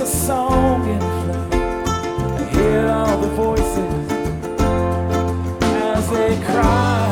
a song in flight. I hear all the voices as they cry.